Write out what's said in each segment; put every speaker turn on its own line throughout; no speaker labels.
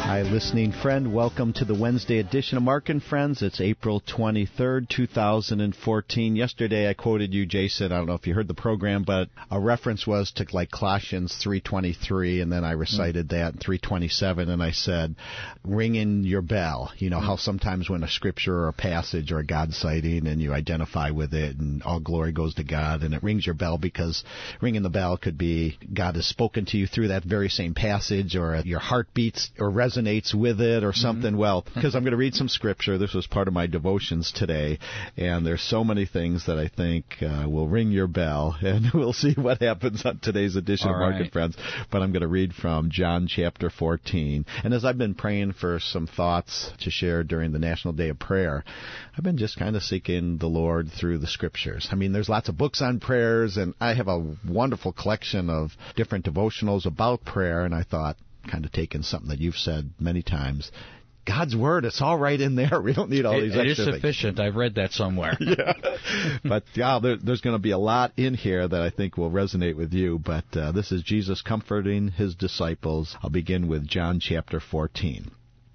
Hi, listening friend. Welcome to the Wednesday edition of Mark and Friends. It's April 23rd, 2014. Yesterday I quoted you, Jason. I don't know if you heard the program, but a reference was to like Colossians 3:23, and then I recited that in 3:27, and I said, ringing your bell. You know how sometimes when a scripture or a passage or a God sighting and you identify with it and all glory goes to God, and it rings your bell because ringing the bell could be God has spoken to you through that very same passage, or your heart beats or resonates with it or something. Well, because I'm going to read some scripture. This was part of my devotions today, and there's so many things that I think will ring your bell, and we'll see what happens on today's edition of Mark and Friends. But I'm going to read from John chapter 14. And as I've been praying for some thoughts to share during the National Day of Prayer, I've been just kind of seeking the Lord through the scriptures. I mean, there's lots of books on prayers, and I have a wonderful collection of different devotionals about prayer, and I thought, kind of taking something that you've said many times, God's Word, it's all right in there. We don't need all these extra things.
It is sufficient. I've read that somewhere.
Yeah. But there's going to be a lot in here that I think will resonate with you. But this is Jesus comforting his disciples. I'll begin with John chapter 14.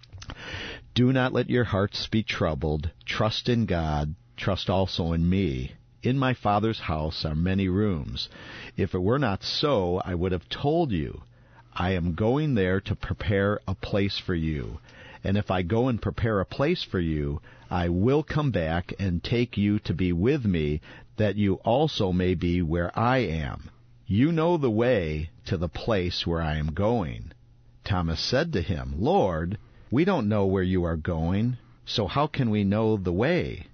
Do not let your hearts be troubled. Trust in God. Trust also in me. In my Father's house are many rooms. If it were not so, I would have told you. I am going there to prepare a place for you. And if I go and prepare a place for you, I will come back and take you to be with me, that you also may be where I am. You know the way to the place where I am going. Thomas said to him, Lord, we don't know where you are going, so how can we know the way?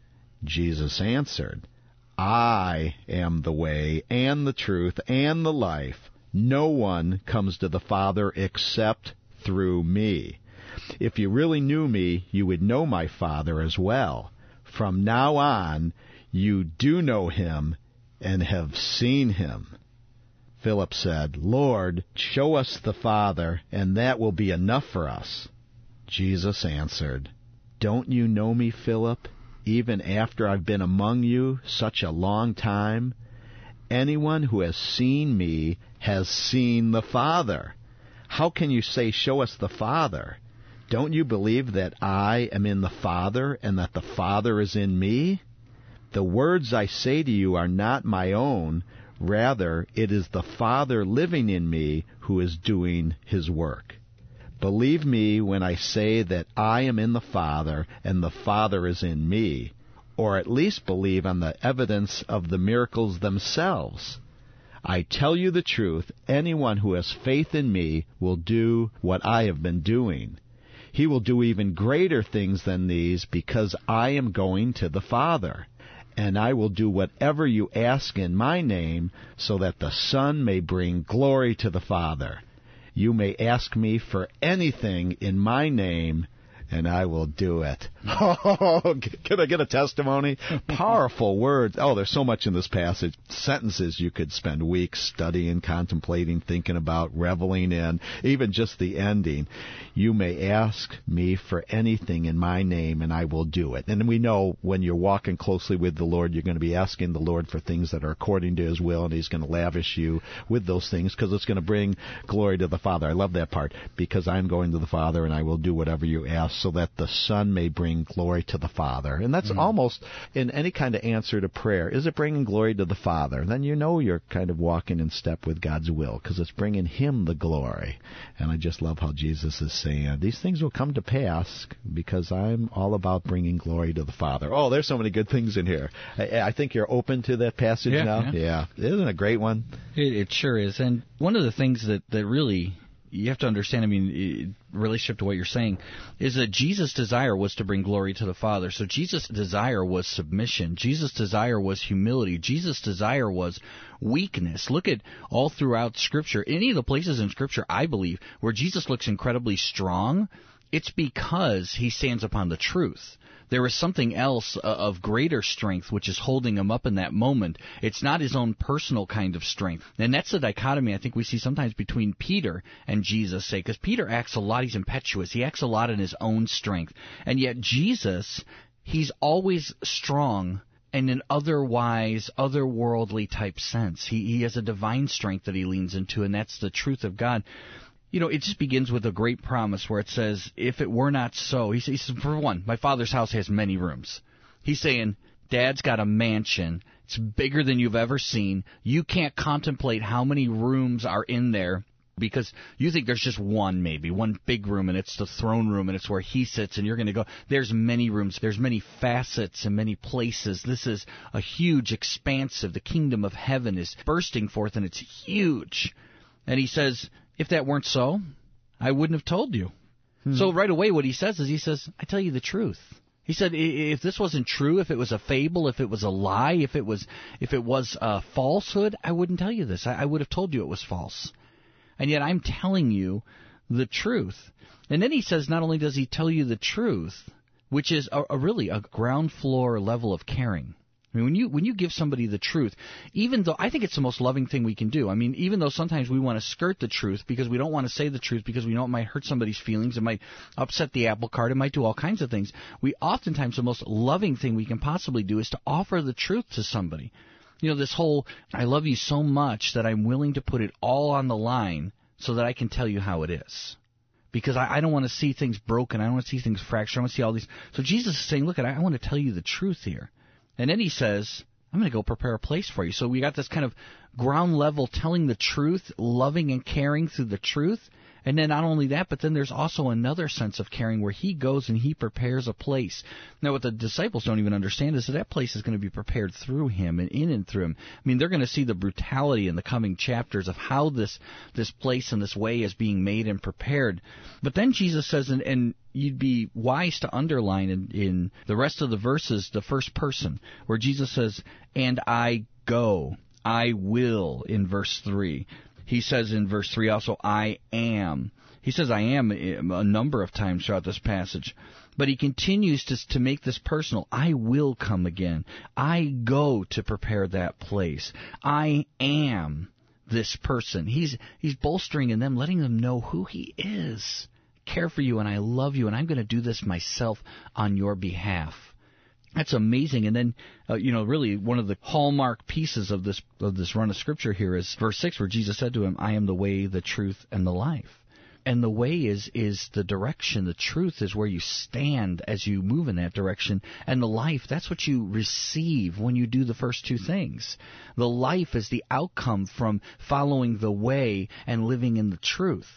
Jesus answered, I am the way and the truth and the life. No one comes to the Father except through me. If you really knew me, you would know my Father as well. From now on, you do know him and have seen him. Philip said, Lord, show us the Father, and that will be enough for us. Jesus answered, Don't you know me, Philip, even after I've been among you such a long time? Anyone who has seen me has seen the Father. How can you say, show us the Father? Don't you believe that I am in the Father and that the Father is in me? The words I say to you are not my own. Rather, it is the Father living in me who is doing his work. Believe me when I say that I am in the Father and the Father is in me. Or at least believe on the evidence of the miracles themselves. I tell you the truth, anyone who has faith in me will do what I have been doing. He will do even greater things than these, because I am going to the Father. And I will do whatever you ask in my name, so that the Son may bring glory to the Father. You may ask me for anything in my name, and I will do it. Oh, can I get a testimony? Powerful words. Oh, there's so much in this passage. Sentences you could spend weeks studying, contemplating, thinking about, reveling in. Even just the ending. You may ask me for anything in my name, and I will do it. And we know when you're walking closely with the Lord, you're going to be asking the Lord for things that are according to his will, and he's going to lavish you with those things because it's going to bring glory to the Father. I love that part. Because I'm going to the Father, and I will do whatever you ask, so that the Son may bring glory to the Father. And that's almost in any kind of answer to prayer. Is it bringing glory to the Father? Then you know you're kind of walking in step with God's will, because it's bringing him the glory. And I just love how Jesus is saying, these things will come to pass because I'm all about bringing glory to the Father. Oh, there's so many good things in here. I think you're open to that passage now? Yeah. Isn't it a great one?
It sure is. And one of the things that really you have to understand, in relationship to what you're saying, is that Jesus' desire was to bring glory to the Father. So Jesus' desire was submission. Jesus' desire was humility. Jesus' desire was weakness. Look at all throughout Scripture. Any of the places in Scripture, I believe, where Jesus looks incredibly strong, it's because he stands upon the truth. There is something else of greater strength which is holding him up in that moment. It's not his own personal kind of strength. And that's the dichotomy I think we see sometimes between Peter and Jesus, say, because Peter acts a lot, he's impetuous, he acts a lot in his own strength. And yet Jesus, he's always strong in an otherwise, otherworldly type sense. He has a divine strength that he leans into, and that's the truth of God. it just begins with a great promise where it says, if it were not so, he says, for one, my Father's house has many rooms. He's saying, Dad's got a mansion. It's bigger than you've ever seen. You can't contemplate how many rooms are in there because you think there's just one big room, and it's the throne room, and it's where he sits, and you're going to go. There's many rooms. There's many facets and many places. This is a huge, expansive. The kingdom of heaven is bursting forth, and it's huge. And he says, if that weren't so, I wouldn't have told you. So right away what he says is, I tell you the truth. He said, if this wasn't true, if it was a fable, if it was a lie, if it was a falsehood, I wouldn't tell you this. I would have told you it was false. And yet I'm telling you the truth. And then he says, not only does he tell you the truth, which is really a ground floor level of caring. I mean, when you give somebody the truth, even though I think it's the most loving thing we can do. I mean, even though sometimes we want to skirt the truth because we don't want to say the truth because we know it might hurt somebody's feelings, it might upset the apple cart, it might do all kinds of things. Oftentimes the most loving thing we can possibly do is to offer the truth to somebody. This whole, I love you so much that I'm willing to put it all on the line so that I can tell you how it is. Because I don't want to see things broken. I don't want to see things fractured. I want to see all these. So Jesus is saying, look, I want to tell you the truth here. And then he says, I'm going to go prepare a place for you. So we got this kind of ground level telling the truth, loving and caring through the truth. And then not only that, but then there's also another sense of caring where he goes and he prepares a place. Now, what the disciples don't even understand is that place is going to be prepared through him and in and through him. I mean, they're going to see the brutality in the coming chapters of how this place and this way is being made and prepared. But then Jesus says, and you'd be wise to underline in the rest of the verses the first person, where Jesus says, and I go, I will, in verse 3. He says in verse 3 also, I am. He says I am a number of times throughout this passage. But he continues to make this personal. I will come again. I go to prepare that place. I am this person. He's bolstering in them, letting them know who he is. Care for you, and I love you, and I'm going to do this myself on your behalf. That's amazing. And then, really one of the hallmark pieces of this run of Scripture here is verse 6, where Jesus said to him, I am the way, the truth, and the life. And the way is the direction. The truth is where you stand as you move in that direction. And the life, that's what you receive when you do the first two things. The life is the outcome from following the way and living in the truth.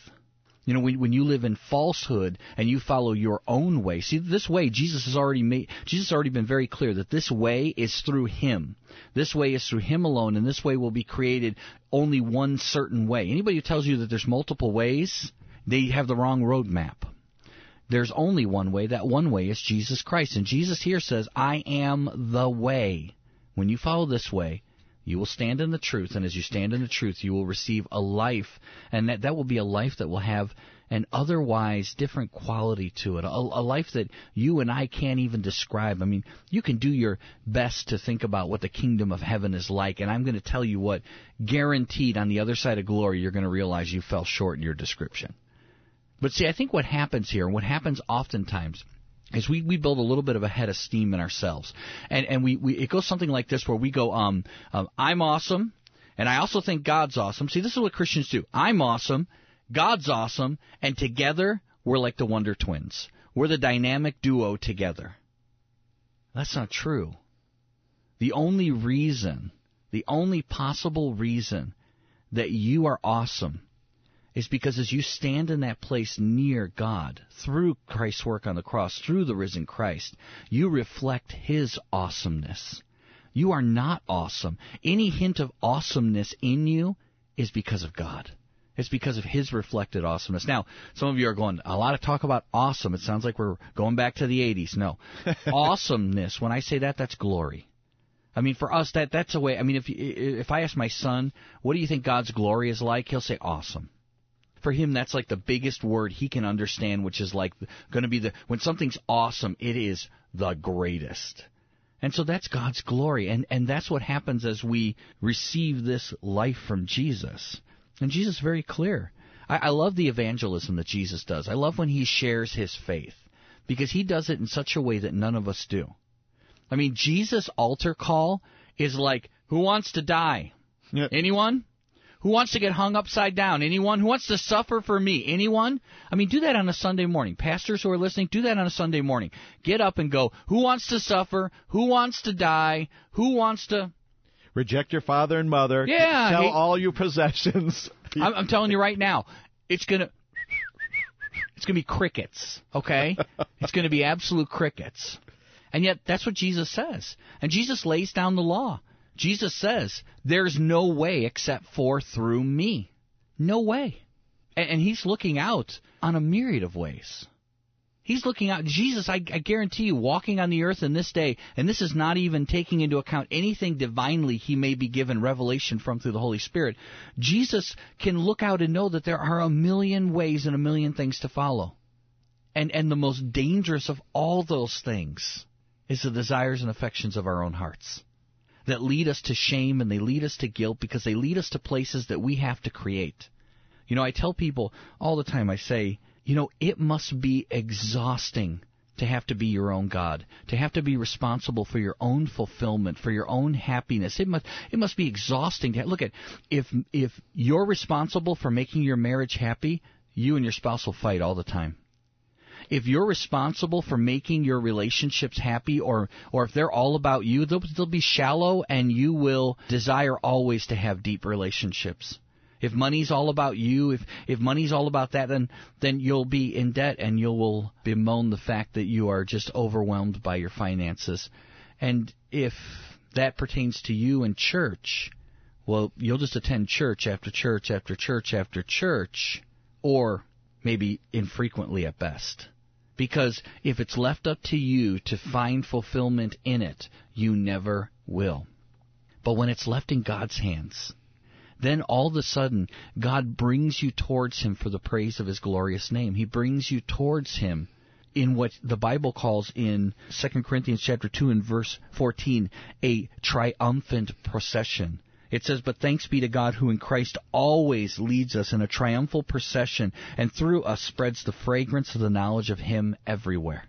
When you live in falsehood and you follow your own way. See, this way, Jesus has already been very clear that this way is through him. This way is through him alone, and this way will be created only one certain way. Anybody who tells you that there's multiple ways, they have the wrong roadmap. There's only one way. That one way is Jesus Christ. And Jesus here says, I am the way. When you follow this way, you will stand in the truth, and as you stand in the truth, you will receive a life, and that will be a life that will have an otherwise different quality to it, a life that you and I can't even describe. I mean, you can do your best to think about what the kingdom of heaven is like, and I'm going to tell you what, guaranteed on the other side of glory, you're going to realize you fell short in your description. But see, I think what happens here, and what happens oftentimes, is we build a little bit of a head of steam in ourselves. And we it goes something like this, where we go, I'm awesome, and I also think God's awesome. See, this is what Christians do. I'm awesome, God's awesome, and together we're like the Wonder Twins. We're the dynamic duo together. That's not true. The only possible reason that you are awesome is because as you stand in that place near God, through Christ's work on the cross, through the risen Christ, you reflect his awesomeness. You are not awesome. Any hint of awesomeness in you is because of God. It's because of his reflected awesomeness. Now, some of you are going, a lot of talk about awesome. It sounds like we're going back to the 80s. No. Awesomeness, when I say that, that's glory. I mean, for us, that's a way. I mean, if I ask my son, what do you think God's glory is like? He'll say awesome. For him, that's like the biggest word he can understand, which is like going to be when something's awesome, it is the greatest. And so that's God's glory. And that's what happens as we receive this life from Jesus. And Jesus is very clear. I love the evangelism that Jesus does. I love when he shares his faith, because he does it in such a way that none of us do. I mean, Jesus' altar call is like, who wants to die? Yep. Anyone? Who wants to get hung upside down? Anyone? Who wants to suffer for me? Anyone? I mean, do that on a Sunday morning. Pastors who are listening, do that on a Sunday morning. Get up and go, who wants to suffer? Who wants to die? Who wants to...
Reject your father and mother.
Yeah.
Sell all your possessions.
I'm telling you right now, it's going to be crickets, okay? It's going to be absolute crickets. And yet, that's what Jesus says. And Jesus lays down the law. Jesus says, there's no way except for through me. No way. And he's looking out on a myriad of ways. He's looking out. Jesus, I guarantee you, walking on the earth in this day, and this is not even taking into account anything divinely he may be given revelation from through the Holy Spirit. Jesus can look out and know that there are a million ways and a million things to follow. And the most dangerous of all those things is the desires and affections of our own hearts that lead us to shame and they lead us to guilt because they lead us to places that we have to create. You know, I tell people all the time, I say, you know, it must be exhausting to have to be your own God, to have to be responsible for your own fulfillment, for your own happiness. It must be exhausting to look at if you're responsible for making your marriage happy, you and your spouse will fight all the time. If you're responsible for making your relationships happy, or if they're all about you, they'll be shallow, and you will desire always to have deep relationships. If money's all about you, if money's all about that, then you'll be in debt and you will bemoan the fact that you are just overwhelmed by your finances. And if that pertains to you in church, well, you'll just attend church after church after church after church, or maybe infrequently at best. Because if it's left up to you to find fulfillment in it, you never will. But when it's left in God's hands, then all of a sudden, God brings you towards Him for the praise of His glorious name. He brings you towards Him in what the Bible calls in 2 Corinthians chapter 2 and verse 14, a triumphant procession. It says, but thanks be to God who in Christ always leads us in a triumphal procession and through us spreads the fragrance of the knowledge of Him everywhere.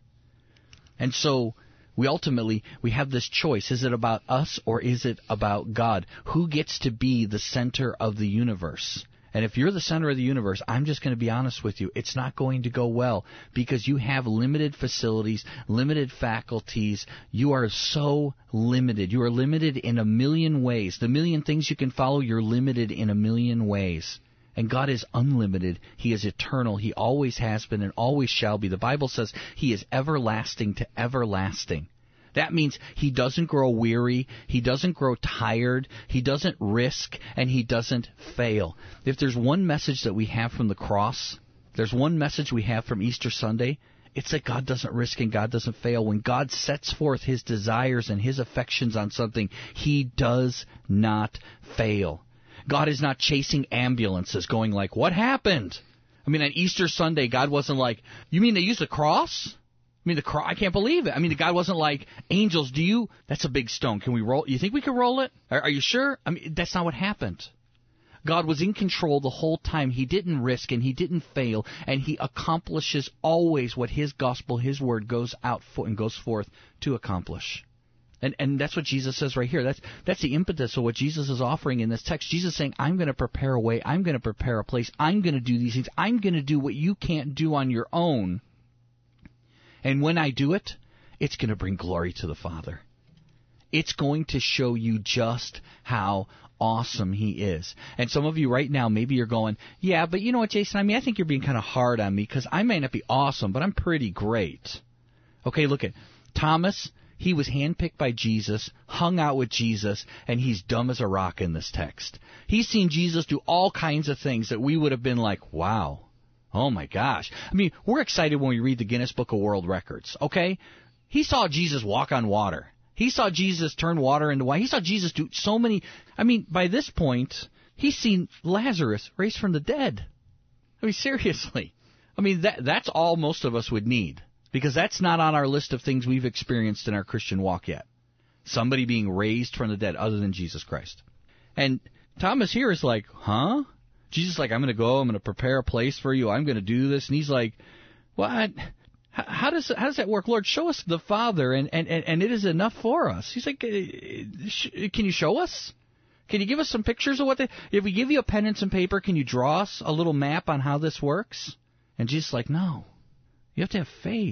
And so we have this choice. Is it about us or is it about God? Who gets to be the center of the universe? And if you're the center of the universe, I'm just going to be honest with you, it's not going to go well because you have limited facilities, limited faculties. You are so limited. You are limited in a million ways. The million things you can follow, you're limited in a million ways. And God is unlimited. He is eternal. He always has been and always shall be. The Bible says He is everlasting to everlasting. That means He doesn't grow weary, He doesn't grow tired, He doesn't risk, and He doesn't fail. If there's one message that we have from the cross, there's one message we have from Easter Sunday, it's that God doesn't risk and God doesn't fail. When God sets forth His desires and His affections on something, He does not fail. God is not chasing ambulances going like, what happened? I mean, on Easter Sunday, God wasn't like, you mean they used the cross? I mean, I can't believe it. I mean, God wasn't like, angels, that's a big stone. Can we roll? You think we can roll it? Are you sure? I mean, that's not what happened. God was in control the whole time. He didn't risk and He didn't fail, and He accomplishes always what His gospel, His word goes out for and goes forth to accomplish. And that's what Jesus says right here. That's the impetus of what Jesus is offering in this text. Jesus is saying, I'm going to prepare a way. I'm going to prepare a place. I'm going to do these things. I'm going to do what you can't do on your own. And when I do it, it's going to bring glory to the Father. It's going to show you just how awesome He is. And some of you right now, maybe you're going, yeah, but you know what, Jason? I mean, I think you're being kind of hard on me because I may not be awesome, but I'm pretty great. Okay, look at Thomas. He was handpicked by Jesus, hung out with Jesus, and he's dumb as a rock in this text. He's seen Jesus do all kinds of things that we would have been like, wow. Oh, my gosh. I mean, we're excited when we read the Guinness Book of World Records, okay? He saw Jesus walk on water. He saw Jesus turn water into wine. He saw Jesus do so many. I mean, by this point, he's seen Lazarus raised from the dead. I mean, seriously. I mean, that's all most of us would need, because that's not on our list of things we've experienced in our Christian walk yet. Somebody being raised from the dead other than Jesus Christ. And Thomas here is like, huh? Jesus is like, I'm going to go, I'm going to prepare a place for you, I'm going to do this. And he's like, what? How does that work? Lord, show us the Father, and it is enough for us. He's like, can you show us? Can you give us some pictures of what if we give you a pen and some paper, can you draw us a little map on how this works? And Jesus is like, no. You have to have faith.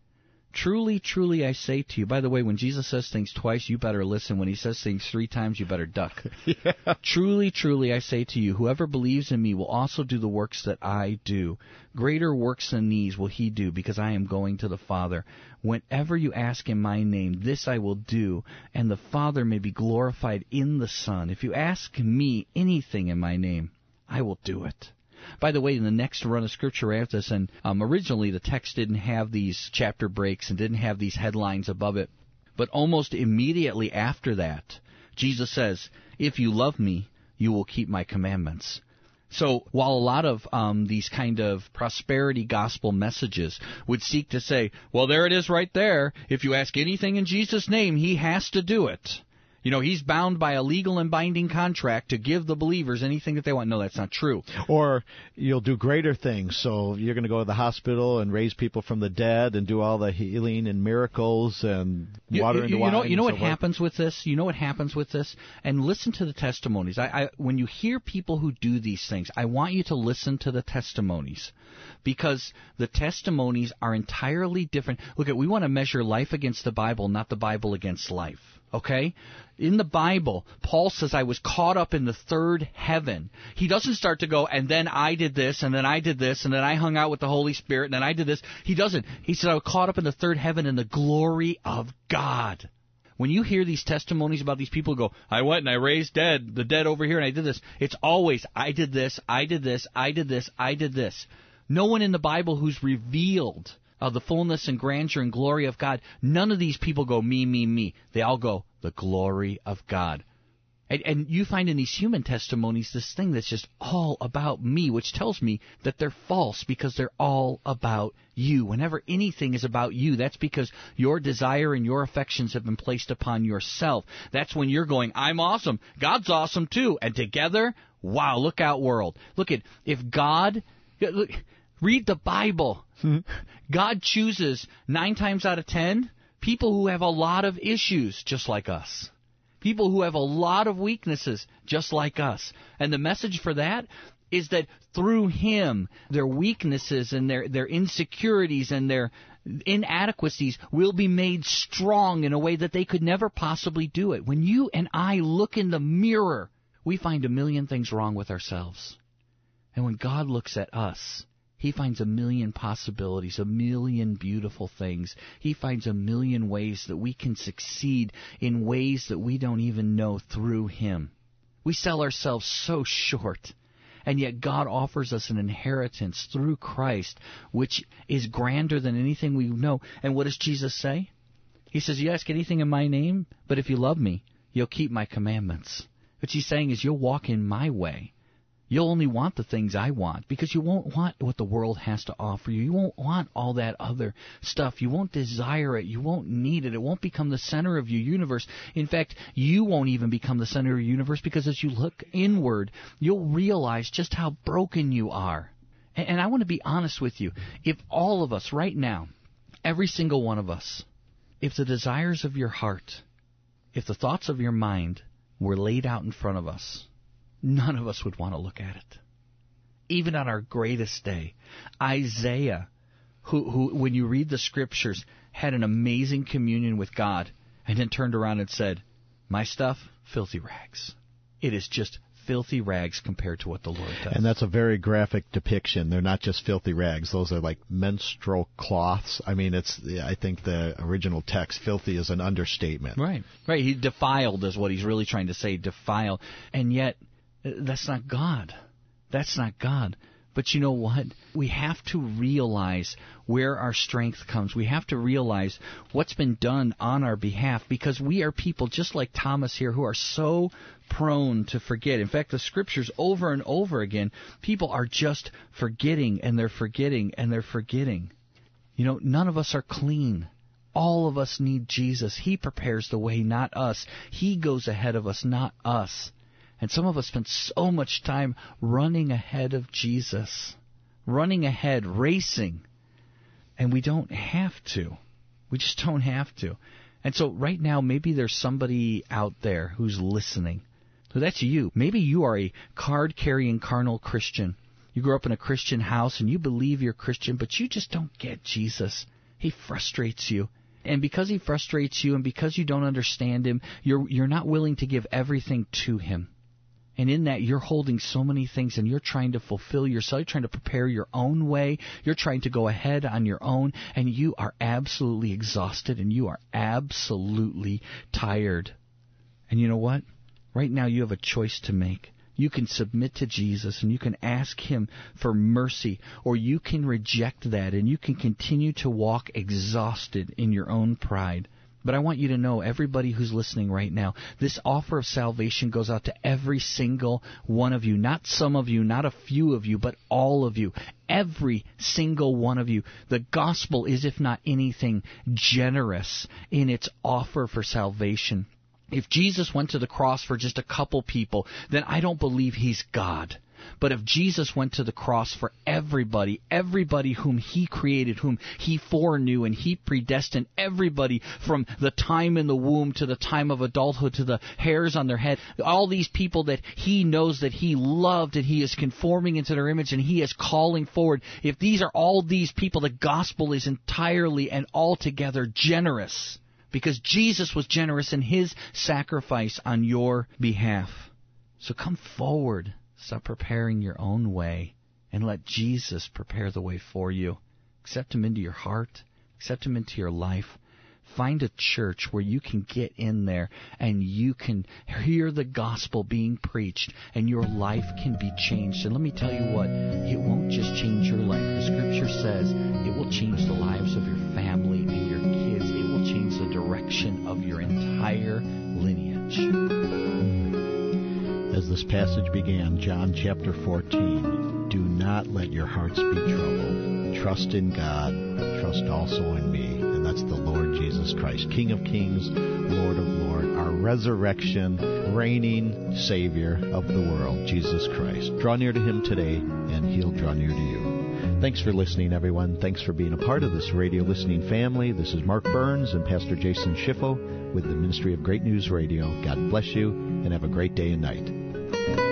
Truly, truly, I say to you. By the way, when Jesus says things twice, you better listen. When he says things 3 times, you better duck.
Yeah.
Truly, truly, I say to you, whoever believes in me will also do the works that I do. Greater works than these will he do, because I am going to the Father. Whenever you ask in my name, this I will do, and the Father may be glorified in the Son. If you ask me anything in my name, I will do it. By the way, in the next run of Scripture after this, and originally the text didn't have these chapter breaks and didn't have these headlines above it, but almost immediately after that, Jesus says, if you love me, you will keep my commandments. So while a lot of these kind of prosperity gospel messages would seek to say, well, there it is right there. If you ask anything in Jesus' name, he has to do it. You know, he's bound by a legal and binding contract to give the believers anything that they want. No, that's not true.
Or you'll do greater things. So you're going to go to the hospital and raise people from the dead and do all the healing and miracles and water into wine.
You know what happens with this? You know what happens with this? And listen to the testimonies. When you hear people who do these things, I want you to listen to the testimonies, because the testimonies are entirely different. Look, we want to measure life against the Bible, not the Bible against life. Okay? In the Bible, Paul says, I was caught up in the third heaven. He doesn't start to go, and then I did this, and then I did this, and then I hung out with the Holy Spirit, and then I did this. He doesn't. He said, I was caught up in the third heaven in the glory of God. When you hear these testimonies about these people who go, I went and I raised the dead over here, and I did this, it's always, I did this, I did this, I did this, I did this. No one in the Bible who's revealed of the fullness and grandeur and glory of God, none of these people go, me, me, me. They all go, the glory of God. And you find in these human testimonies this thing that's just all about me, which tells me that they're false, because they're all about you. Whenever anything is about you, that's because your desire and your affections have been placed upon yourself. That's when you're going, I'm awesome. God's awesome too. And together, wow, look out world. Look at, if God... Look, read the Bible. God chooses 9 times out of 10 people who have a lot of issues just like us. People who have a lot of weaknesses just like us. And the message for that is that through him, their weaknesses and their insecurities and their inadequacies will be made strong in a way that they could never possibly do it. When you and I look in the mirror, we find a million things wrong with ourselves. And when God looks at us, he finds a million possibilities, a million beautiful things. He finds a million ways that we can succeed in ways that we don't even know through him. We sell ourselves so short, and yet God offers us an inheritance through Christ, which is grander than anything we know. And what does Jesus say? He says, you ask anything in my name, but if you love me, you'll keep my commandments. What he's saying is you'll walk in my way. You'll only want the things I want, because you won't want what the world has to offer you. You won't want all that other stuff. You won't desire it. You won't need it. It won't become the center of your universe. In fact, you won't even become the center of your universe, because as you look inward, you'll realize just how broken you are. And I want to be honest with you. If all of us right now, every single one of us, if the desires of your heart, if the thoughts of your mind were laid out in front of us, none of us would want to look at it. Even on our greatest day. Isaiah, who when you read the Scriptures, had an amazing communion with God, and then turned around and said, my stuff, filthy rags. It is just filthy rags compared to what the Lord does.
And that's a very graphic depiction. They're not just filthy rags. Those are like menstrual cloths. I mean, I think the original text, filthy, is an understatement.
Right. He defiled is what he's really trying to say, defile. And yet, that's not God. That's not God. But you know what? We have to realize where our strength comes. We have to realize what's been done on our behalf, because we are people just like Thomas here who are so prone to forget. In fact, the Scriptures over and over again, people are just forgetting, and they're forgetting, and they're forgetting. You know, none of us are clean. All of us need Jesus. He prepares the way, not us. He goes ahead of us, not us. And some of us spend so much time running ahead of Jesus, running ahead, racing, and we don't have to. We just don't have to. And so right now, maybe there's somebody out there who's listening So that's you. Maybe you are a card-carrying carnal Christian. You grew up in a Christian house and you believe you're Christian, but you just don't get Jesus. He frustrates you. And because he frustrates you and because you don't understand him, you're not willing to give everything to him. And in that, you're holding so many things and you're trying to fulfill yourself. You're trying to prepare your own way. You're trying to go ahead on your own. And you are absolutely exhausted and you are absolutely tired. And you know what? Right now you have a choice to make. You can submit to Jesus and you can ask him for mercy, or you can reject that and you can continue to walk exhausted in your own pride. But I want you to know, everybody who's listening right now, this offer of salvation goes out to every single one of you. Not some of you, not a few of you, but all of you. Every single one of you. The gospel is, if not anything, generous in its offer for salvation. If Jesus went to the cross for just a couple people, then I don't believe he's God. But if Jesus went to the cross for everybody whom he created, whom he foreknew and he predestined, everybody from the time in the womb to the time of adulthood to the hairs on their head, all these people that he knows that he loved and he is conforming into their image and he is calling forward, if these are all these people, the gospel is entirely and altogether generous. Because Jesus was generous in his sacrifice on your behalf. So come forward. Stop preparing your own way and let Jesus prepare the way for you. Accept him into your heart. Accept him into your life. Find a church where you can get in there and you can hear the gospel being preached and your life can be changed. And let me tell you what, it won't just change your life. The Scripture says it will change the lives of your family and your kids. It will change the direction of your entire lineage.
As this passage began, John chapter 14, do not let your hearts be troubled. Trust in God, trust also in me. And that's the Lord Jesus Christ, King of kings, Lord of lords, our resurrection, reigning Savior of the world, Jesus Christ. Draw near to him today, and he'll draw near to you. Thanks for listening, everyone. Thanks for being a part of this radio listening family. This is Mark Burns and Pastor Jason Schiffo with the Ministry of Great News Radio. God bless you, and have a great day and night.